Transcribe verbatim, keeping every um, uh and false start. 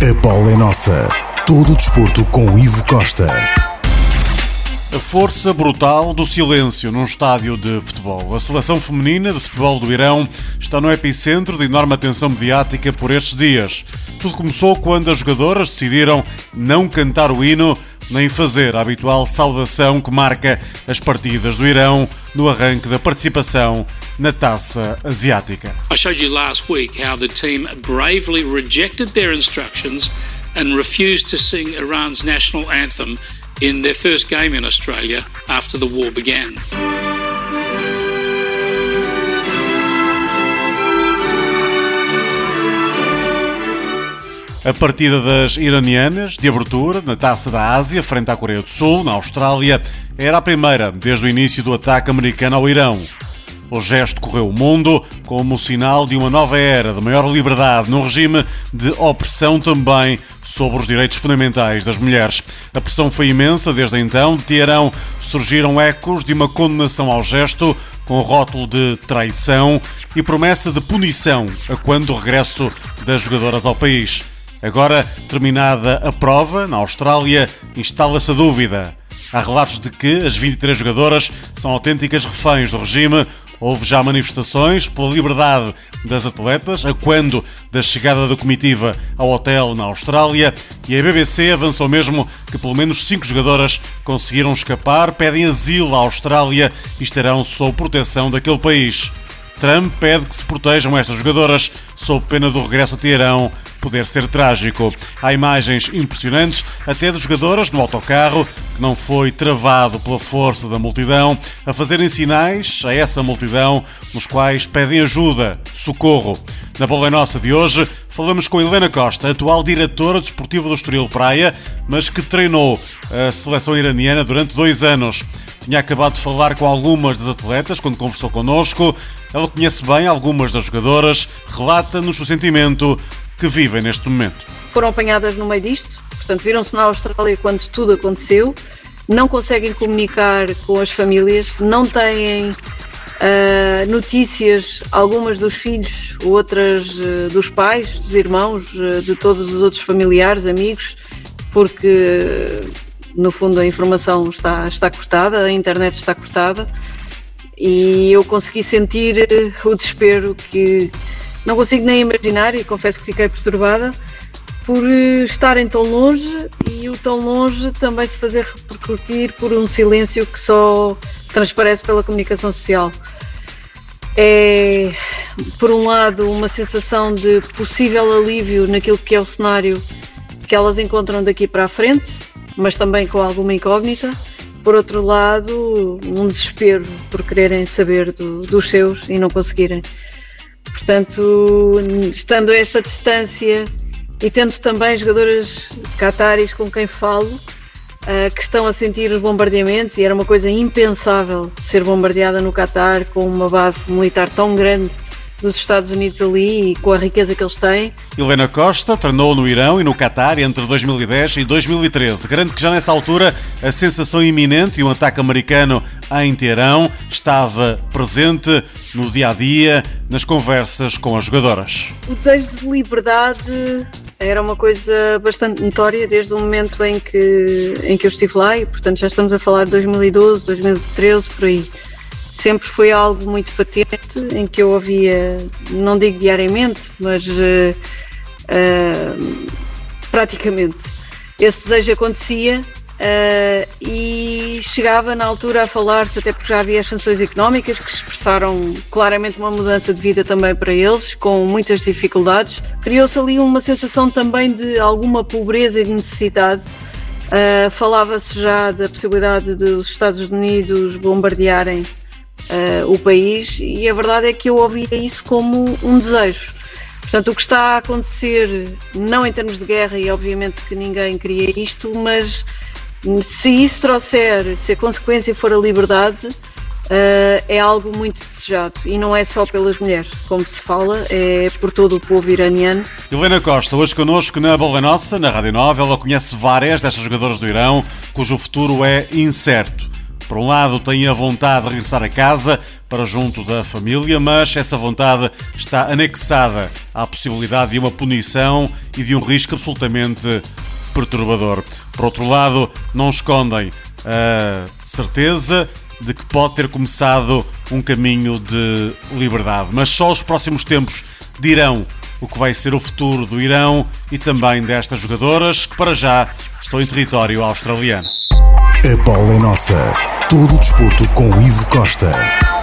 A bola é nossa. Todo o desporto com Ivo Costa. A força brutal do silêncio num estádio de futebol. A seleção feminina de futebol do Irão está no epicentro de enorme atenção mediática por estes dias. Tudo começou quando as jogadoras decidiram não cantar o hino nem fazer a habitual saudação que marca as partidas do Irão no arranque da participação na Taça Asiática. I showed you last week how the team bravely rejected their instructions and refused to sing Iran's national anthem in their first game in Australia after the war began. A partida das iranianas, de abertura, na Taça da Ásia, frente à Coreia do Sul, na Austrália, era a primeira desde o início do ataque americano ao Irão. O gesto correu o mundo como sinal de uma nova era de maior liberdade num regime de opressão também sobre os direitos fundamentais das mulheres. A pressão foi imensa desde então. De Teherão surgiram ecos de uma condenação ao gesto com rótulo de traição e promessa de punição a quando o regresso das jogadoras ao país. Agora, terminada a prova, na Austrália, instala-se a dúvida. Há relatos de que as vinte e três jogadoras são autênticas reféns do regime. Houve já manifestações pela liberdade das atletas, a quando da chegada da comitiva ao hotel na Austrália, e a B B C avançou mesmo que pelo menos cinco jogadoras conseguiram escapar, pedem asilo à Austrália e estarão sob proteção daquele país. Trump pede que se protejam estas jogadoras sob pena do regresso a Teherão poder ser trágico. Há imagens impressionantes até de jogadoras no autocarro que não foi travado pela força da multidão a fazerem sinais a essa multidão nos quais pedem ajuda, socorro. Na Bola é Nossa de hoje falamos com Helena Costa, atual diretora desportiva do Estoril Praia, mas que treinou a seleção iraniana durante dois anos. Tinha acabado de falar com algumas das atletas quando conversou connosco. Ela conhece bem algumas das jogadoras, relata-nos o sentimento que vivem neste momento. Foram apanhadas no meio disto, portanto viram-se na Austrália quando tudo aconteceu, não conseguem comunicar com as famílias, não têm uh, notícias, algumas dos filhos, outras uh, dos pais, dos irmãos, uh, de todos os outros familiares, amigos, porque no fundo a informação está, está cortada, a internet está cortada, e eu consegui sentir o desespero que não consigo nem imaginar, e confesso que fiquei perturbada por estarem tão longe e o tão longe também se fazer repercutir por um silêncio que só transparece pela comunicação social. É, por um lado, uma sensação de possível alívio naquilo que é o cenário que elas encontram daqui para a frente, mas também com alguma incógnita. Por outro lado, um desespero por quererem saber do, dos seus e não conseguirem. Portanto, estando a esta distância e tendo também jogadoras cataris com quem falo, uh, que estão a sentir os bombardeamentos, e era uma coisa impensável ser bombardeada no Catar com uma base militar tão grande dos Estados Unidos ali e com a riqueza que eles têm. Helena Costa treinou no Irão e no Catar entre dois mil e dez e dois mil e treze. Garante que já nessa altura a sensação iminente de um ataque americano em Teherão estava presente no dia-a-dia, nas conversas com as jogadoras. O desejo de liberdade era uma coisa bastante notória desde o momento em que, em que eu estive lá, e portanto já estamos a falar de dois mil e doze, dois mil e treze, por aí. Sempre foi algo muito patente, em que eu ouvia, não digo diariamente, mas uh, uh, praticamente esse desejo acontecia uh, e chegava na altura a falar-se, até porque já havia as sanções económicas que expressaram claramente uma mudança de vida também para eles, com muitas dificuldades. Criou-se ali uma sensação também de alguma pobreza e de necessidade. Uh, falava-se já da possibilidade dos Estados Unidos bombardearem Uh, o país, e a verdade é que eu ouvia isso como um desejo. Portanto, o que está a acontecer, não em termos de guerra, e obviamente que ninguém queria isto, mas se isso trouxer, se a consequência for a liberdade, uh, é algo muito desejado, e não é só pelas mulheres, como se fala, é por todo o povo iraniano. Helena Costa, hoje connosco na Bola Nossa, na Rádio nove. Ela conhece várias destas jogadoras do Irão, cujo futuro é incerto. Por um lado, têm a vontade de regressar a casa para junto da família, mas essa vontade está anexada à possibilidade de uma punição e de um risco absolutamente perturbador. Por outro lado, não escondem a certeza de que pode ter começado um caminho de liberdade. Mas só os próximos tempos dirão o que vai ser o futuro do Irão e também destas jogadoras que para já estão em território australiano. A bola é nossa. Todo o desporto com o Ivo Costa.